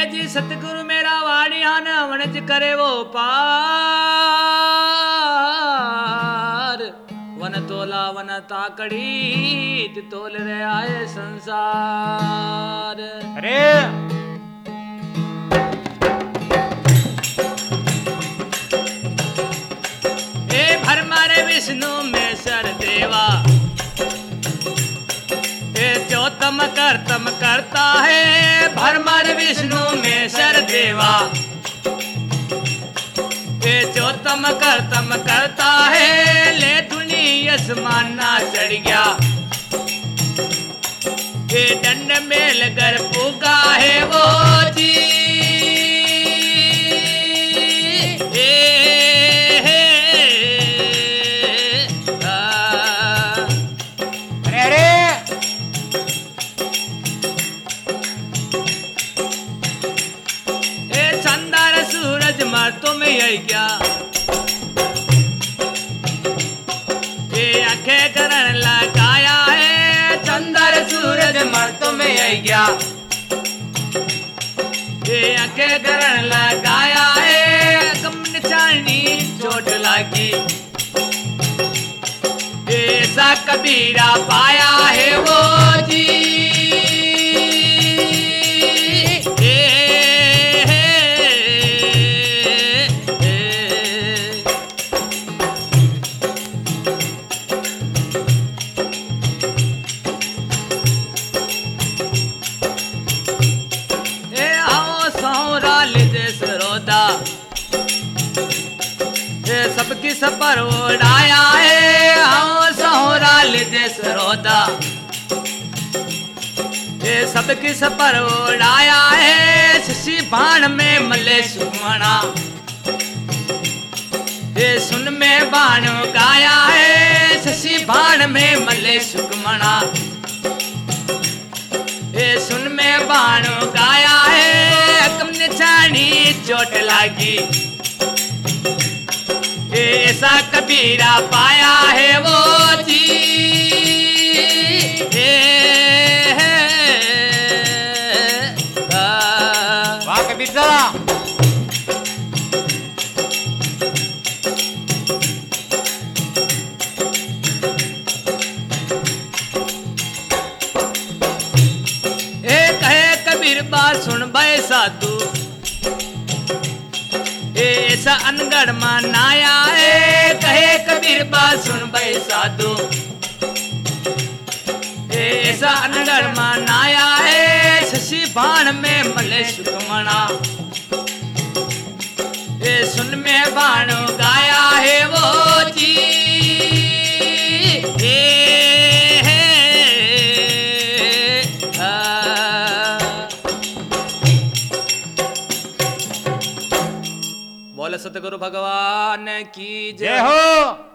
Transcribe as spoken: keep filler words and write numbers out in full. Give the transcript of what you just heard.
जी सतगुरु मेरा वाणियान वणज करे वो पार वन तोला वन ताकड़ी तोल रे आए संसार। अरे ए भर मारे विष्णु में सर देवा ए चौतम करतम करता है भर मारे विष्णु में सर देवा ए चौतम करतम करता है ले धुनी आसमान ना चढ़ गया ए दंड में लगर पुगा है वो जी तुम यही क्या ये आंखें करण लगाया है चंदर सूरज मर तुम यही क्या ये आंखें करण लगाया है कम निशानी चोट लागी ऐसा कबीरा पाया है वो जी सबकी सपर उड़ाया है हाँ सहोरा लिदे सरोदा ये सबकी सपर उड़ाया है शशि बाण में मले सुमना ये सुन में बाण गाया है शशि बाण में मले सुकमना ये सुन में बाण गाया है कम निशानी चोट लागी ऐसा कबीरा पाया है वो जी वाह कबीर साहब एक है कबीर बात सुन भाई साधु ऐसा अनगढ़ मनाया है कहे कबीर बात सुन भाई साधु ऐसा अनगढ़ मनाया है शशि बाण में मले सुकमना ये सुन में बाण गाया है वो जी बोले सतगुरु भगवान की जय हो।